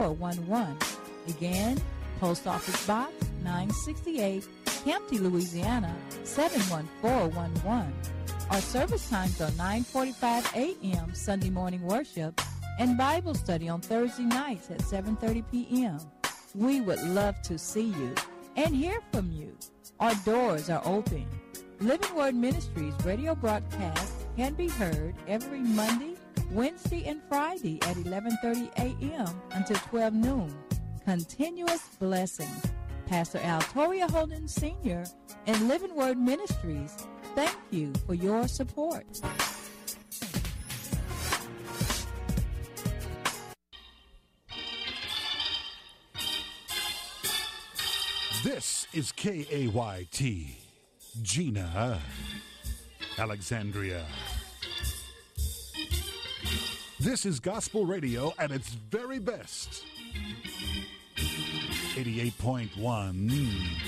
71411. Again, Post Office Box 968, Hampton, Louisiana 71411. Our service times are 9:45 a.m. Sunday morning worship and Bible study on Thursday nights at 7:30 p.m. We would love to see you and hear from you. Our doors are open. Living Word Ministries radio broadcast can be heard every Monday, Wednesday, and Friday at 11:30 a.m. until 12 noon. Continuous blessings. Pastor Al Toria Holden Sr. and Living Word Ministries, thank you for your support. This is KAYT, Gina, Alexandria. This is gospel radio at its very best. 88.1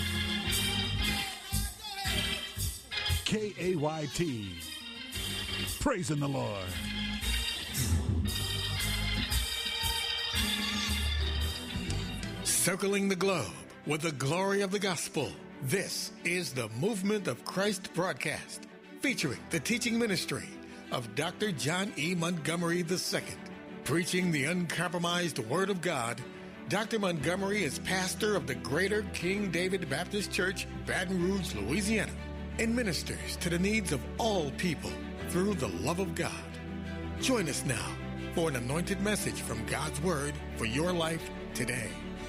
KAYT. Praising the Lord. Circling the globe with the glory of the gospel. This is the Movement of Christ broadcast, featuring the teaching ministry of Dr. John E. Montgomery II. Preaching the uncompromised Word of God, Dr. Montgomery is pastor of the Greater King David Baptist Church, Baton Rouge, Louisiana, and ministers to the needs of all people through the love of God. Join us now for an anointed message from God's Word for your life today.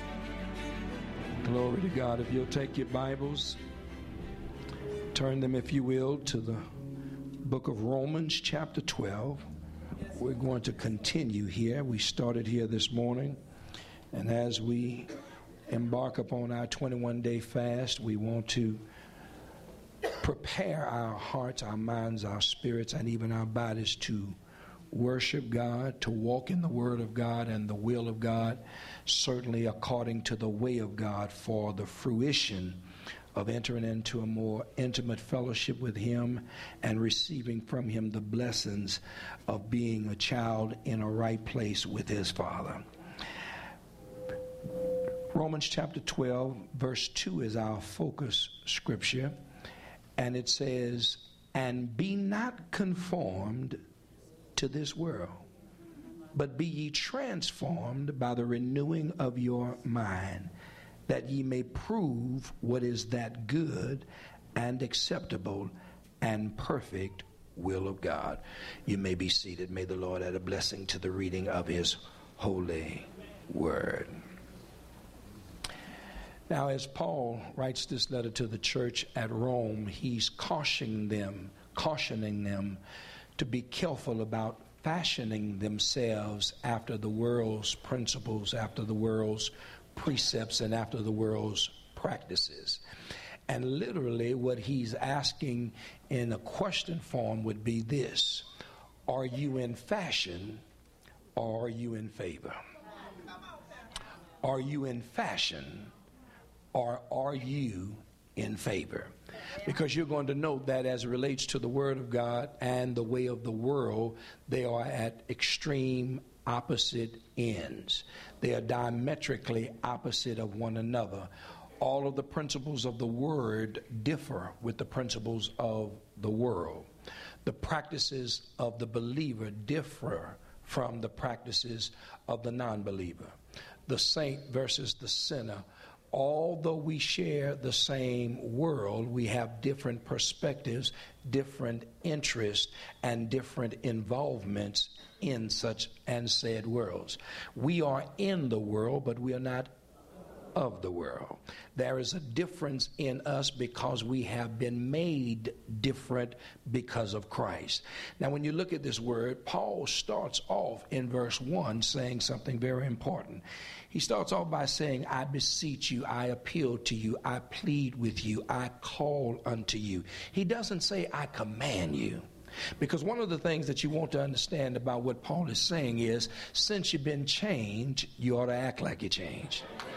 Glory to God. If you'll take your Bibles, turn them, if you will, to the book of Romans, chapter 12. We're going to continue here. We started here this morning, and as we embark upon our 21-day fast, we want to prepare our hearts, our minds, our spirits, and even our bodies to worship God, to walk in the Word of God and the will of God, certainly according to the way of God, for the fruition of entering into a more intimate fellowship with Him and receiving from Him the blessings of being a child in a right place with His Father. Romans chapter 12, verse 2 is our focus scripture, and it says, "And be not conformed to this world, but be ye transformed by the renewing of your mind, that ye may prove what is that good and acceptable and perfect will of God." You may be seated. May the Lord add a blessing to the reading of His holy word. Now, as Paul writes this letter to the church at Rome, he's cautioning them to be careful about fashioning themselves after the world's principles, after the world's precepts, and after the world's practices. And literally what he's asking in a question form would be this: are you in fashion or are you in favor? Are you in fashion or are you in favor? Because you're going to note that as it relates to the Word of God and the way of the world, they are at extreme opposite ends. They are diametrically opposite of one another. All of the principles of the Word differ with the principles of the world. The practices of the believer differ from the practices of the non-believer. The saint versus the sinner. Although we share the same world, we have different perspectives, different interests, and different involvements in such and said worlds. We are in the world, but we are not of the world. There is a difference in us because we have been made different because of Christ. Now, when you look at this word, Paul starts off in verse 1 saying something very important. He starts off by saying, "I beseech you, I appeal to you, I plead with you, I call unto you." He doesn't say, "I command you." Because one of the things that you want to understand about what Paul is saying is, since you've been changed, you ought to act like you changed.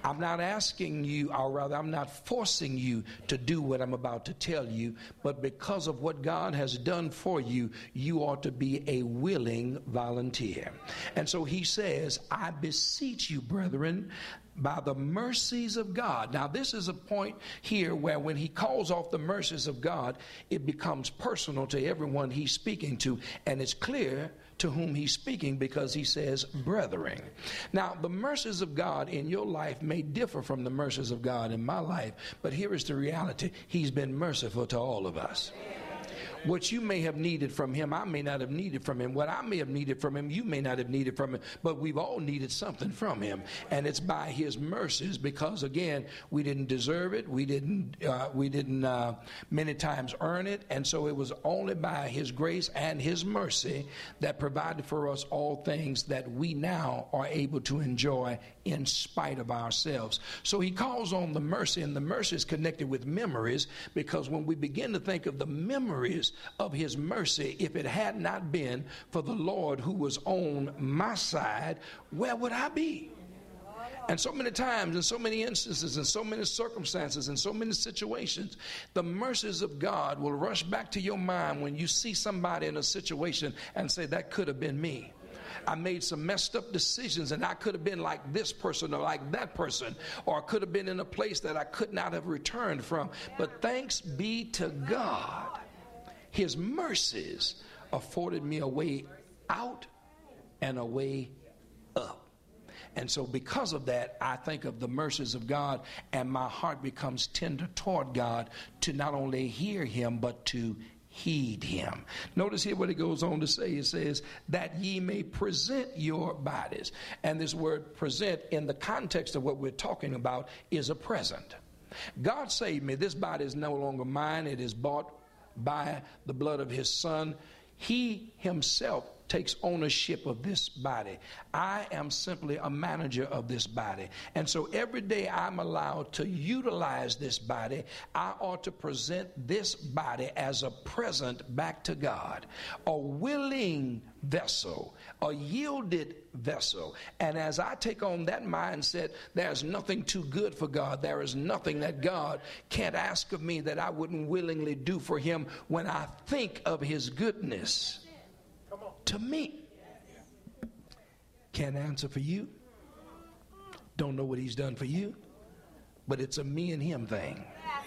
I'm not asking you, or rather, I'm not forcing you to do what I'm about to tell you, but because of what God has done for you, you ought to be a willing volunteer. And so he says, I beseech you, brethren, by the mercies of God. Now, this is a point here where when he calls off the mercies of God, it becomes personal to everyone he's speaking to, and it's clear to whom he's speaking because he says, brethren. Now, the mercies of God in your life may differ from the mercies of God in my life, but here is the reality. He's been merciful to all of us. What you may have needed from him, I may not have needed from him. What I may have needed from him, you may not have needed from him. But we've all needed something from him. And it's by his mercies because, again, we didn't deserve it. We didn't many times earn it. And so it was only by his grace and his mercy that provided for us all things that we now are able to enjoy in spite of ourselves. So he calls on the mercy, and the mercy is connected with memories, because when we begin to think of the memories of his mercy, if it had not been for the Lord who was on my side, where would I be? And so many times, in so many instances, in so many circumstances, in so many situations, the mercies of God will rush back to your mind when you see somebody in a situation and say, that could have been me. I made some messed up decisions, and I could have been like this person or like that person, or I could have been in a place that I could not have returned from. But thanks be to God, his mercies afforded me a way out and a way up. And so because of that, I think of the mercies of God, and my heart becomes tender toward God to not only hear him, but to heed him. Notice here what it goes on to say. It says, that ye may present your bodies. And this word present, in the context of what we're talking about, is a present. God saved me. This body is no longer mine. It is bought by the blood of his son. He himself takes ownership of this body. I am simply a manager of this body. And so every day I'm allowed to utilize this body, I ought to present this body as a present back to God, a willing vessel, a yielded vessel. And as I take on that mindset, there's nothing too good for God. There is nothing that God can't ask of me that I wouldn't willingly do for him when I think of his goodness to me. Can't answer for you. Don't know what he's done for you. But it's a me and him thing.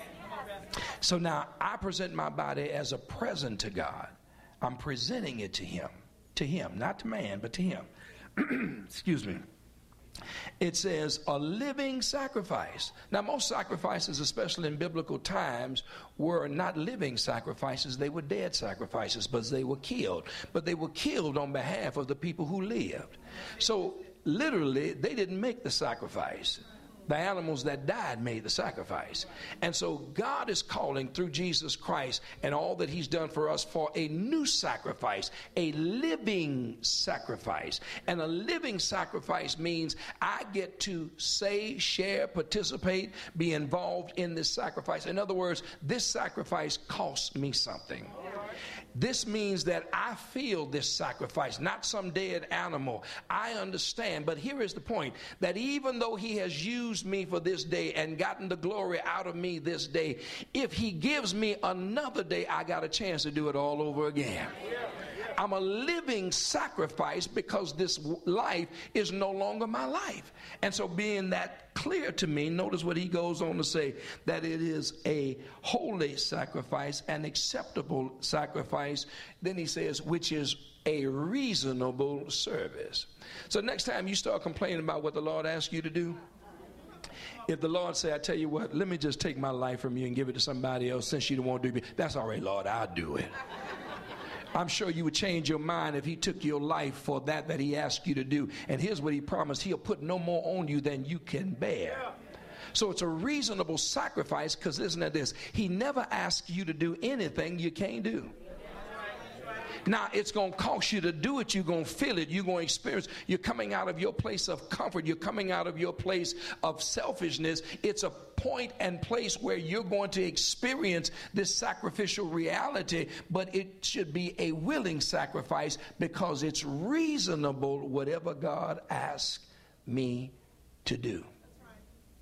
So now I present my body as a present to God. I'm presenting it to him, not to man, but to him. Excuse me. It says a living sacrifice. Now, most sacrifices, especially in biblical times, were not living sacrifices. They were dead sacrifices, but they were killed. But they were killed on behalf of the people who lived. So literally, they didn't make the sacrifice. The animals that died made the sacrifice. And so God is calling through Jesus Christ and all that he's done for us for a new sacrifice, a living sacrifice. And a living sacrifice means I get to say, share, participate, be involved in this sacrifice. In other words, this sacrifice costs me something. This means that I feel this sacrifice, not some dead animal. I understand, but here is the point, that even though he has used me for this day and gotten the glory out of me this day, if he gives me another day, I got a chance to do it all over again. I'm a living sacrifice because this life is no longer my life. And so being that clear to me, notice what he goes on to say, that it is a holy sacrifice, an acceptable sacrifice. Then he says, which is a reasonable service. So next time you start complaining about what the Lord asks you to do, if the Lord say, I tell you what, let me just take my life from you and give it to somebody else since you don't want to do it, that's all right, Lord, I'll do it. I'm sure you would change your mind if he took your life for that he asked you to do. And here's what he promised. He'll put no more on you than you can bear. So it's a reasonable sacrifice, because listen to this. He never asks you to do anything you can't do. Now, it's going to cost you to do it. You're going to feel it. You're going to experience. You're coming out of your place of comfort. You're coming out of your place of selfishness. It's a point and place where you're going to experience this sacrificial reality, but it should be a willing sacrifice because it's reasonable, whatever God asks me to do.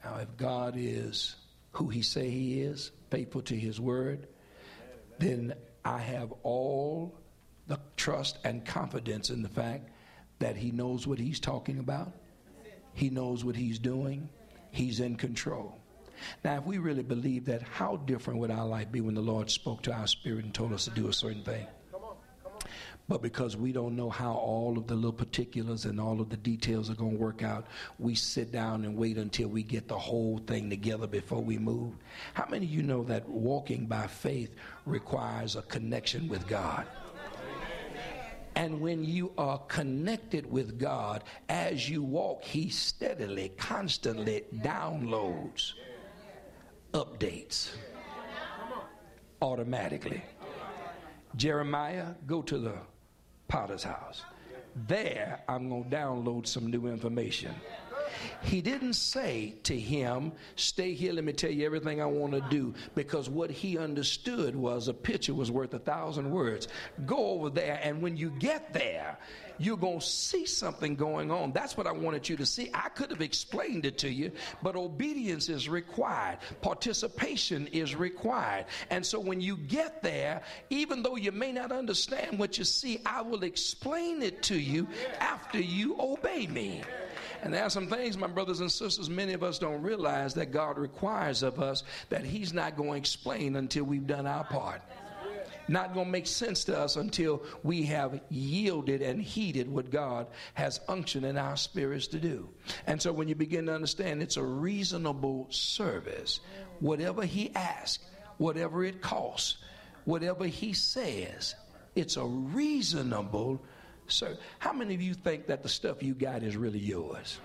Now, if God is who he say he is, faithful to his word, then I have all the trust and confidence in the fact that he knows what he's talking about. He knows what he's doing. He's in control. Now, if we really believe that, how different would our life be when the Lord spoke to our spirit and told us to do a certain thing? But because we don't know how all of the little particulars and all of the details are going to work out, we sit down and wait until we get the whole thing together before we move. How many of you know that walking by faith requires a connection with God? And when you are connected with God, as you walk, he steadily, constantly downloads updates automatically. Jeremiah, go to the potter's house. There, I'm going to download some new information. He didn't say to him, stay here, let me tell you everything I want to do, because what he understood was a picture was worth 1,000 words. Go over there, and when you get there, you're going to see something going on. That's what I wanted you to see. I could have explained it to you, but obedience is required. Participation is required. And so when you get there, even though you may not understand what you see, I will explain it to you after you obey me. And there are some things, my brothers and sisters, many of us don't realize that God requires of us that he's not going to explain until we've done our part. Not going to make sense to us until we have yielded and heeded what God has unctioned in our spirits to do. And so when you begin to understand it's a reasonable service, whatever he asks, whatever it costs, whatever he says, it's a reasonable service. How many of you think that the stuff you got is really yours?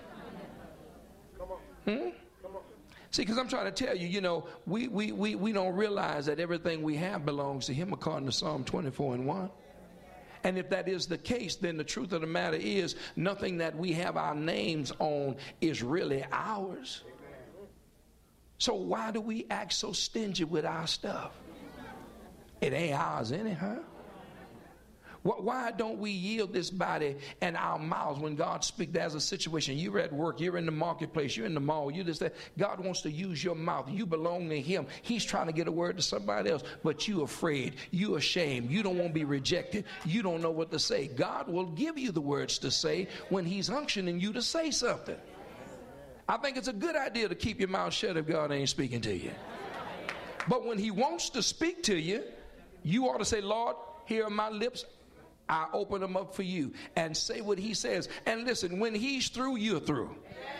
See, because I'm trying to tell you, you know, we don't realize that everything we have belongs to him according to Psalm 24:1. And if that is the case, then the truth of the matter is nothing that we have our names on is really ours. So why do we act so stingy with our stuff? It ain't ours anyhow. Why don't we yield this body and our mouths when God speaks? There's a situation. You're at work. You're in the marketplace. You're in the mall. You just that God wants to use your mouth. You belong to him. He's trying to get a word to somebody else, but you're afraid. You're ashamed. You don't want to be rejected. You don't know what to say. God will give you the words to say when he's unctioning you to say something. I think it's a good idea to keep your mouth shut if God ain't speaking to you. But when he wants to speak to you, you ought to say, Lord, here are my lips. I open them up for you, and say what he says. And listen, when he's through, you're through.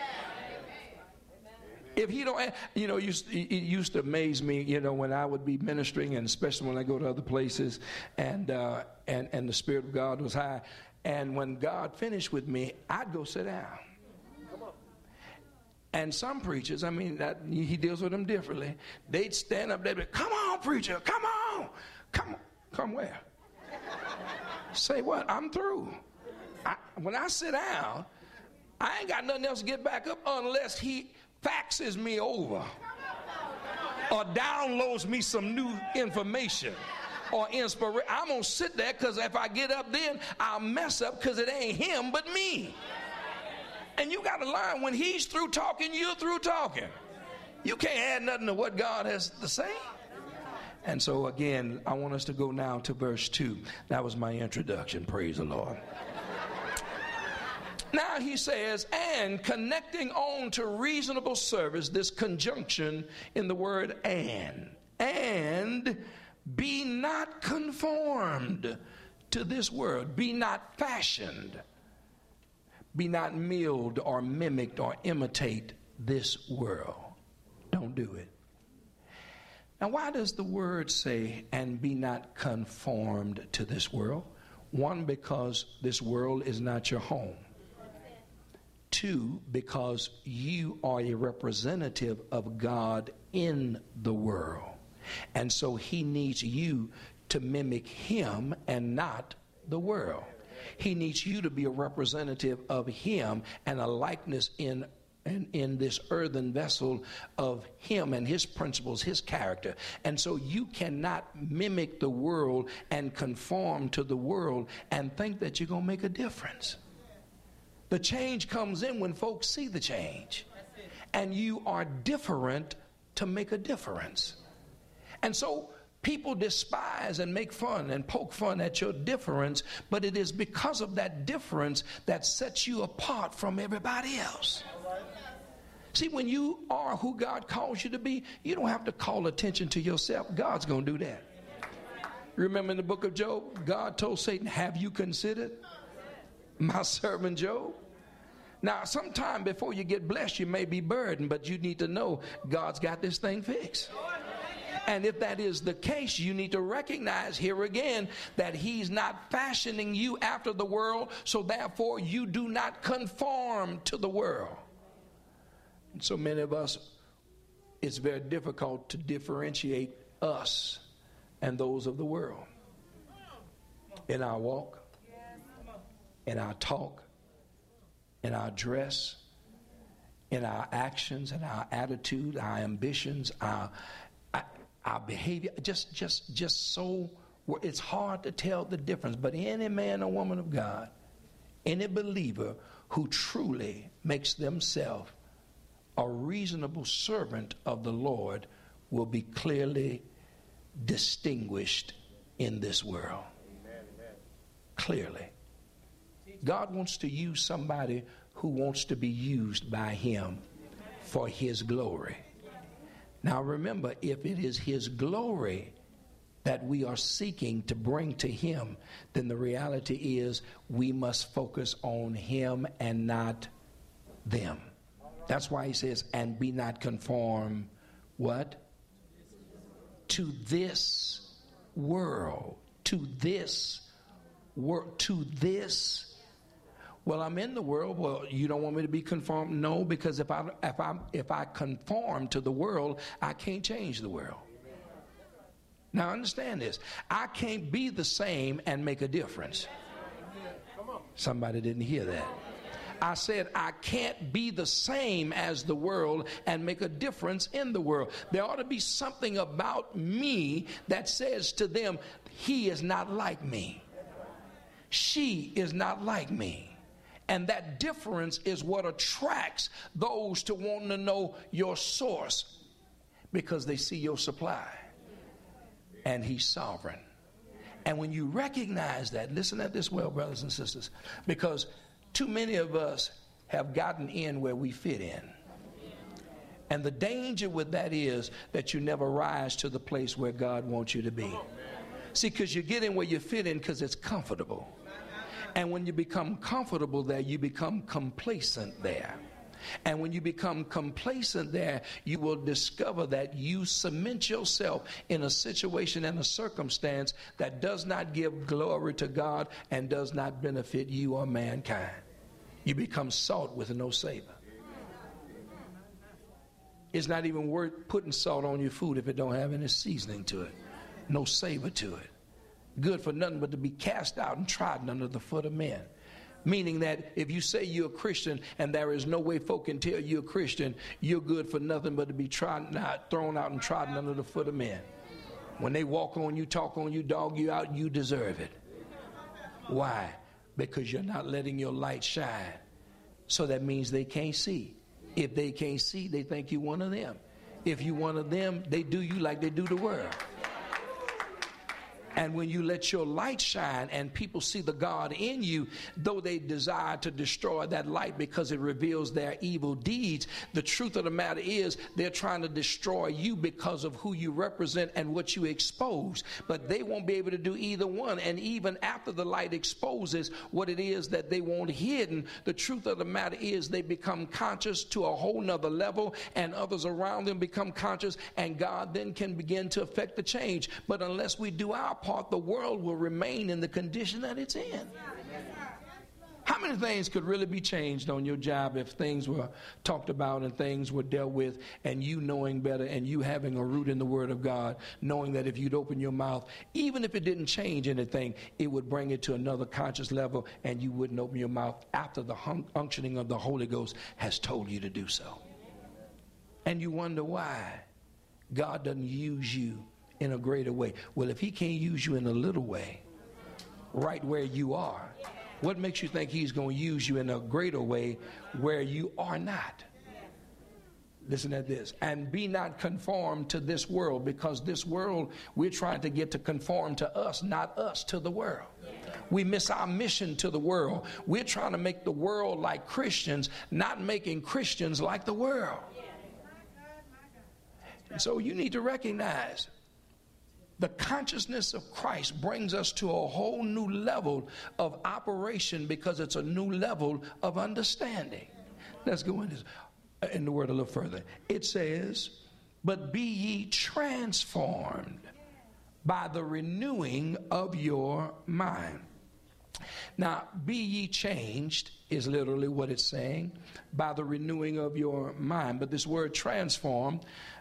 If he don't, you know, it used to amaze me, you know, when I would be ministering, and especially when I go to other places, and the Spirit of God was high. And when God finished with me, I'd go sit down. And some preachers, I mean, he deals with them differently. They'd stand up there, come on, preacher, come on. Come where? Say what? I'm through. When I sit down, I ain't got nothing else to get back up unless he faxes me over or downloads me some new information or inspiration. I'm going to sit there because if I get up then, I'll mess up because it ain't him but me. And you got to learn when he's through talking, you're through talking. You can't add nothing to what God has to say. And so again, I want us to go now to verse 2. That was my introduction. Praise the Lord. Now he says, and connecting on to reasonable service, this conjunction in the word and be not conformed to this world. Be not fashioned. Be not milled or mimicked or imitate this world. Don't do it. Now, why does the word say, and be not conformed to this world? One, because this world is not your home. Two, because you are a representative of God in the world. And so he needs you to mimic him and not the world. He needs you to be a representative of him and a likeness in this earthen vessel of him and his principles, his character. And so you cannot mimic the world and conform to the world and think that you're going to make a difference. The change comes in when folks see the change. and you are different to make a difference. And so people despise and make fun and poke fun at your difference, but it is because of that difference that sets you apart from everybody else. See, when you are who God calls you to be, you don't have to call attention to yourself. God's going to do that. Remember in the book of Job, God told Satan, have you considered my servant Job? Now, sometime before you get blessed, you may be burdened, but you need to know God's got this thing fixed. And if that is the case, you need to recognize here again that he's not fashioning you after the world, so therefore you do not conform to the world. And so many of us, it's very difficult to differentiate us and those of the world in our walk, in our talk, in our dress, in our actions, in our attitude, our ambitions, our behavior. Just so it's hard to tell the difference. But any man or woman of God, any believer who truly makes themselves a reasonable servant of the Lord will be clearly distinguished in this world. Clearly. God wants to use somebody who wants to be used by him for his glory. Now remember, if it is his glory that we are seeking to bring to him, then the reality is we must focus on him and not them. That's why he says, and be not conformed, what? To this world. To this world. To this. Well, I'm in the world. Well, you don't want me to be conformed? No, because if I conform to the world, I can't change the world. Now understand this. I can't be the same and make a difference. Somebody didn't hear that. I said I can't be the same as the world and make a difference in the world. There ought to be something about me that says to them, he is not like me. She is not like me. And that difference is what attracts those to wanting to know your source, because they see your supply. And he's sovereign. And when you recognize that, listen at this well, brothers and sisters, because too many of us have gotten in where we fit in. And the danger with that is that you never rise to the place where God wants you to be. See, because you get in where you fit in because it's comfortable. And when you become comfortable there, you become complacent there. And when you become complacent there, you will discover that you cement yourself in a situation and a circumstance that does not give glory to God and does not benefit you or mankind. You become salt with no savor. It's not even worth putting salt on your food if it don't have any seasoning to it, no savor to it. Good for nothing but to be cast out and trodden under the foot of men. Meaning that if you say you're a Christian and there is no way folk can tell you're a Christian, you're good for nothing but to be thrown out and trodden under the foot of men. When they walk on you, talk on you, dog you out, you deserve it. Why? Because you're not letting your light shine. So that means they can't see. If they can't see, they think you're one of them. If you're one of them, they do you like they do the world. And when you let your light shine and people see the God in you, though they desire to destroy that light because it reveals their evil deeds, the truth of the matter is they're trying to destroy you because of who you represent and what you expose. But they won't be able to do either one. And even after the light exposes what it is that they want hidden, the truth of the matter is they become conscious to a whole nother level, and others around them become conscious, and God then can begin to affect the change. But unless we do our part, the world will remain in the condition that it's in. How many things could really be changed on your job if things were talked about and things were dealt with, and you knowing better and you having a root in the Word of God, knowing that if you'd open your mouth, even if it didn't change anything, it would bring it to another conscious level, and you wouldn't open your mouth after the unctioning of the Holy Ghost has told you to do so. And you wonder why God doesn't use you in a greater way. Well, if he can't use you in a little way, right where you are, what makes you think he's going to use you in a greater way where you are not? Listen at this. And be not conformed to this world, because this world, we're trying to get to conform to us, not us to the world. We miss our mission to the world. We're trying to make the world like Christians, not making Christians like the world. And so you need to recognize the consciousness of Christ brings us to a whole new level of operation, because it's a new level of understanding. Let's go in the word a little further. It says, but be ye transformed by the renewing of your mind. Now, be ye changed is literally what it's saying, by the renewing of your mind. But this word transform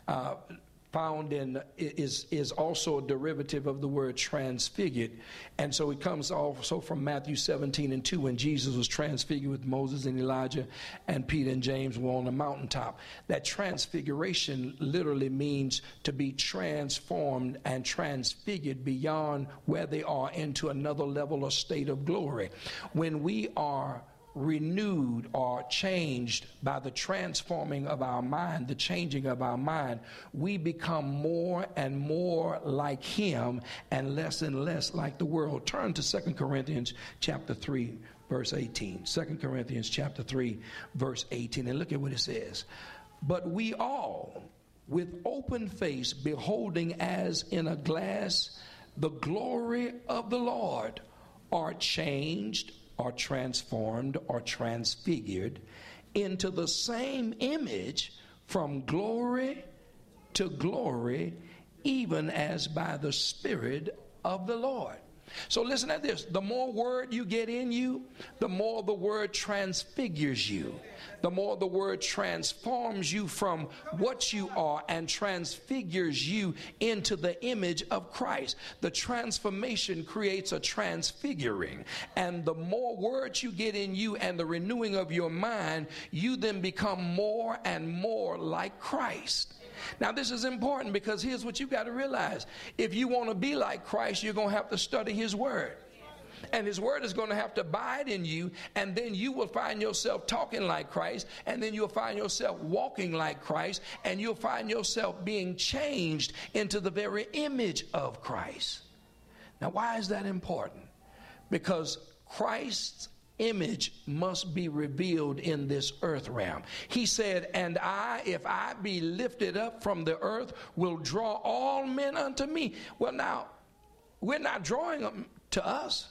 found in is also a derivative of the word transfigured. And so it comes also from Matthew 17:2, when Jesus was transfigured with Moses and Elijah, and Peter and James were on the mountaintop. That transfiguration literally means to be transformed and transfigured beyond where they are into another level or state of glory. When we are renewed or changed by the transforming of our mind, the changing of our mind, we become more and more like him and less like the world. Turn to 2 Corinthians chapter 3 verse 18. 2 Corinthians chapter 3 verse 18, and look at what it says. But we all, with open face, beholding as in a glass the glory of the Lord, are changed or transformed or transfigured into the same image from glory to glory, even as by the Spirit of the Lord. So listen at this. The more word you get in you, the more the word transfigures you. The more the word transforms you from what you are and transfigures you into the image of Christ. The transformation creates a transfiguring. And the more words you get in you and the renewing of your mind, you then become more and more like Christ. Now, this is important, because here's what you got to realize. If you want to be like Christ, you're going to have to study his word. And his word is going to have to abide in you, and then you will find yourself talking like Christ, and then you'll find yourself walking like Christ, and you'll find yourself being changed into the very image of Christ. Now, why is that important? Because Christ's image must be revealed in this earth realm. He said, and I, if I be lifted up from the earth, will draw all men unto me. Well, now, we're not drawing them to us.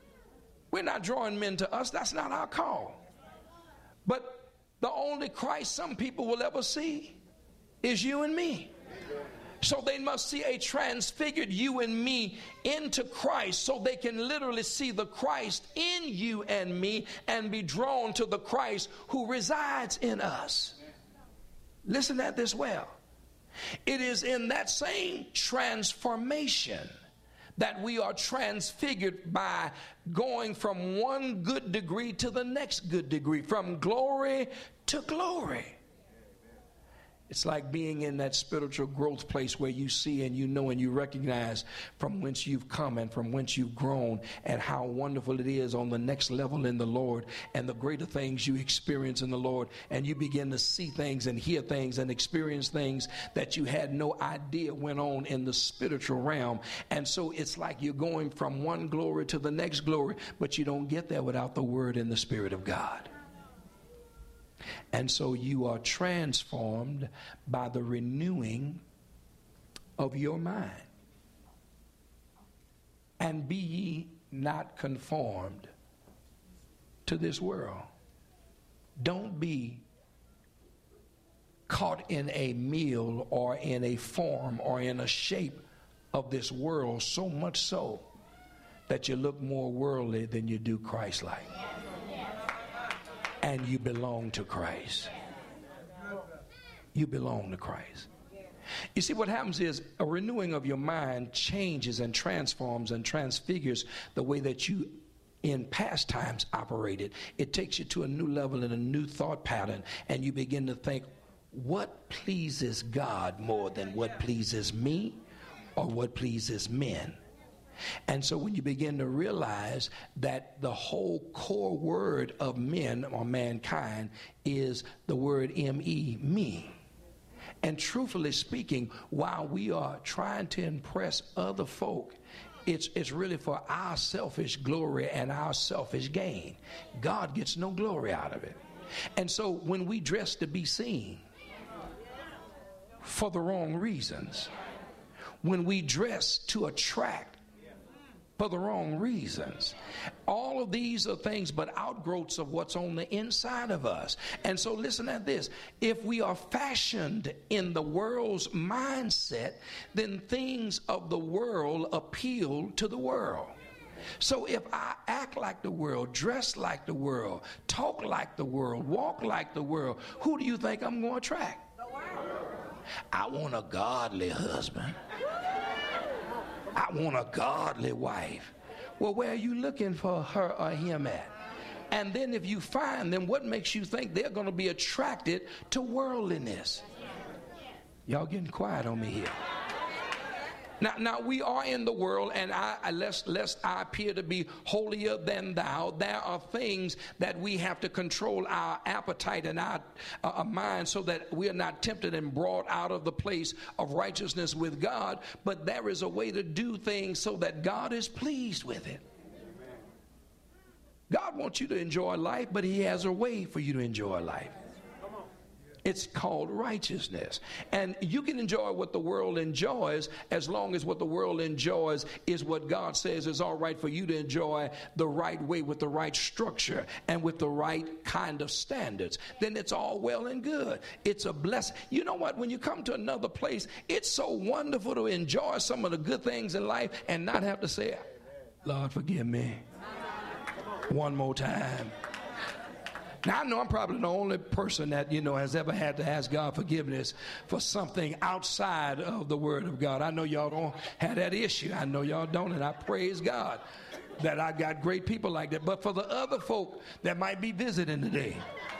We're not drawing men to us. That's not our call. But the only Christ some people will ever see is you and me. So they must see a transfigured you and me into Christ, so they can literally see the Christ in you and me and be drawn to the Christ who resides in us. Listen at this well. It is in that same transformation that we are transfigured by going from one good degree to the next good degree, from glory to glory. It's like being in that spiritual growth place where you see and you know and you recognize from whence you've come and from whence you've grown, and how wonderful it is on the next level in the Lord, and the greater things you experience in the Lord, and you begin to see things and hear things and experience things that you had no idea went on in the spiritual realm. And so it's like you're going from one glory to the next glory, but you don't get there without the Word and the Spirit of God. And so you are transformed by the renewing of your mind. And be ye not conformed to this world. Don't be caught in a meal or in a form or in a shape of this world, so much so that you look more worldly than you do Christ-like. And you belong to Christ. You belong to Christ. You see, what happens is a renewing of your mind changes and transforms and transfigures the way that you in past times operated. It takes you to a new level and a new thought pattern, and you begin to think, what pleases God more than what pleases me or what pleases men? And so when you begin to realize that the whole core word of men or mankind is the word M-E, me. And truthfully speaking, while we are trying to impress other folk, it's really for our selfish glory and our selfish gain. God gets no glory out of it. And so when we dress to be seen for the wrong reasons, when we dress to attract for the wrong reasons, all of these are things but outgrowths of what's on the inside of us. And so listen at this. If we are fashioned in the world's mindset, then things of the world appeal to the world. So if I act like the world, dress like the world, talk like the world, walk like the world, who do you think I'm going to attract? I want a godly husband. I want a godly wife. Well, where are you looking for her or him at? And then if you find them, what makes you think they're going to be attracted to worldliness? Y'all getting quiet on me here. Now we are in the world, and lest I appear to be holier than thou, there are things that we have to control our appetite and our mind so that we are not tempted and brought out of the place of righteousness with God. But there is a way to do things so that God is pleased with it. God wants you to enjoy life, but he has a way for you to enjoy life. It's called righteousness. And you can enjoy what the world enjoys as long as what the world enjoys is what God says is all right for you to enjoy the right way, with the right structure and with the right kind of standards. Then it's all well and good. It's a blessing. You know what? When you come to another place, it's so wonderful to enjoy some of the good things in life and not have to say, Lord, forgive me one more time. Now, I know I'm probably the only person that, has ever had to ask God forgiveness for something outside of the Word of God. I know y'all don't have that issue. I know y'all don't, and I praise God that I got great people like that. But for the other folk that might be visiting today,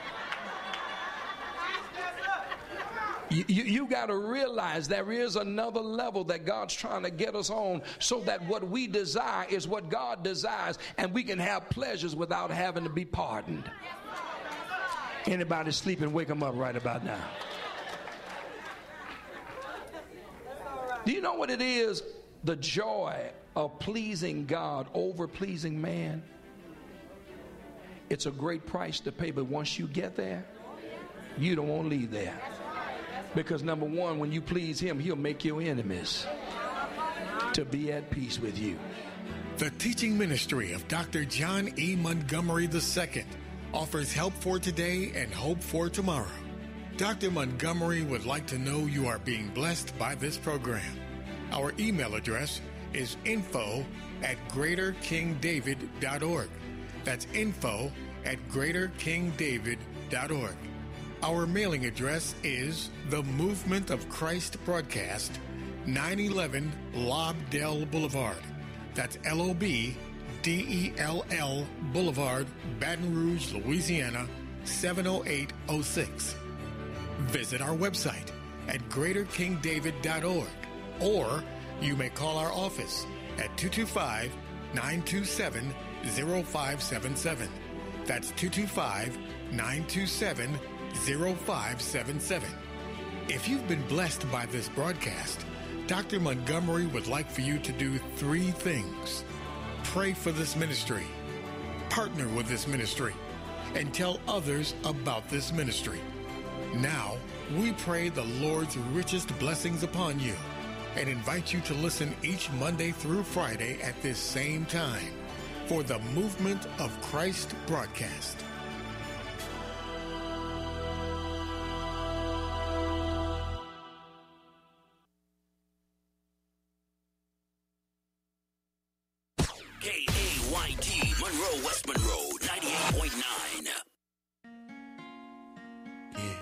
you got to realize there is another level that God's trying to get us on so that what we desire is what God desires, and we can have pleasures without having to be pardoned. Anybody sleeping, wake them up right about now. Do you know what it is? The joy of pleasing God over pleasing man. It's a great price to pay, but once you get there, you don't want to leave there. Because number one, when you please him, he'll make your enemies to be at peace with you. The teaching ministry of Dr. John E. Montgomery II offers help for today and hope for tomorrow. Dr. Montgomery would like to know you are being blessed by this program. Our email address is info@greaterkingdavid.org. That's info@greaterkingdavid.org. Our mailing address is The Movement of Christ Broadcast, 911 Lobdell Boulevard. That's LOBDELL Boulevard, Baton Rouge, Louisiana, 70806. Visit our website at greaterkingdavid.org, or you may call our office at 225-927-0577. That's 225-927-0577. If you've been blessed by this broadcast, Dr. Montgomery would like for you to do 3 things. Pray for this ministry, partner with this ministry, and tell others about this ministry. Now, we pray the Lord's richest blessings upon you and invite you to listen each Monday through Friday at this same time for the Movement of Christ broadcast. KAYT Monroe, West Monroe, 98.9. Yeah.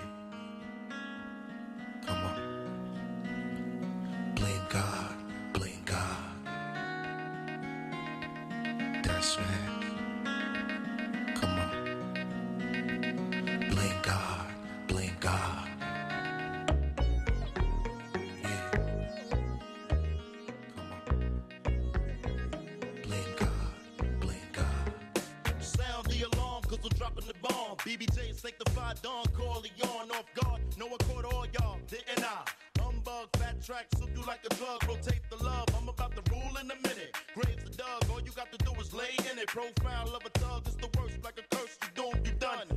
Come on. Blame God. Blame God. That's right. Come on. Blame God. Blame God. Yeah. Come on. Blame God. Blame God. BBJ, sanctified Don Corleone off guard. No, I caught all y'all, didn't I? Humbug, fat track, soup you like a drug. Rotate the love, I'm about to rule in a minute. Graves are dug, all you got to do is lay in it. Profile of a thug is the worst, like a curse. You doomed, you done.